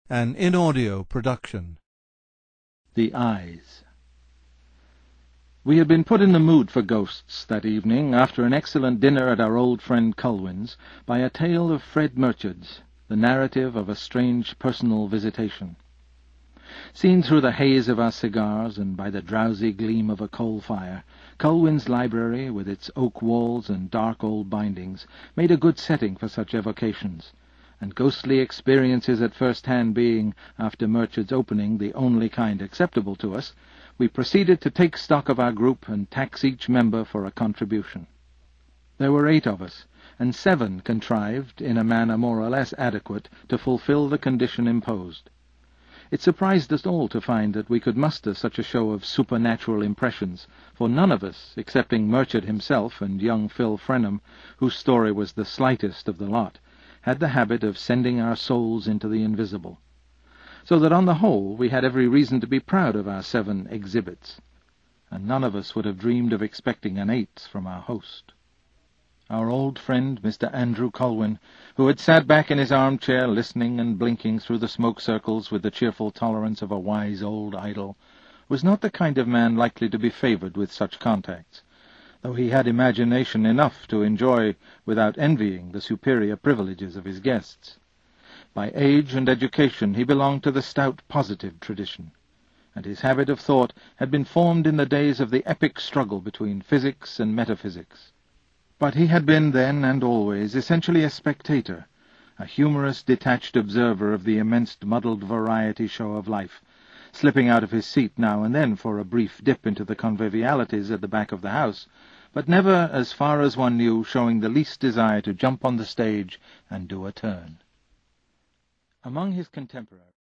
An in-audio production. The Eyes. We had been put in the mood for ghosts that evening, after an excellent dinner at our old friend Culwin's, by a tale of Fred Murchard's, the narrative of a strange personal visitation. Seen through the haze of our cigars and by the drowsy gleam of a coal fire, Culwin's library, with its oak walls and dark old bindings, made a good setting for such evocations, and ghostly experiences at first hand being, after Murchard's opening, the only kind acceptable to us, we proceeded to take stock of our group and tax each member for a contribution. There were 8 of us, and 7 contrived, in a manner more or less adequate, to fulfill the condition imposed. It surprised us all to find that we could muster such a show of supernatural impressions, for none of us, excepting Murchard himself and young Phil Frenham, whose story was the slightest of the lot, had the habit of sending our souls into the invisible, so that on the whole we had every reason to be proud of our 7 exhibits, and none of us would have dreamed of expecting an 8th from our host. Our old friend, Mr. Andrew Culwin, who had sat back in his armchair listening and blinking through the smoke circles with the cheerful tolerance of a wise old idol, was not the kind of man likely to be favoured with such contacts, though he had imagination enough to enjoy, without envying, the superior privileges of his guests. By age and education he belonged to the stout positive tradition, and his habit of thought had been formed in the days of the epic struggle between physics and metaphysics. But he had been then and always essentially a spectator, a humorous, detached observer of the immense muddled variety show of life, slipping out of his seat now and then for a brief dip into the convivialities at the back of the house, but never, as far as one knew, showing the least desire to jump on the stage and do a turn. Among his contemporaries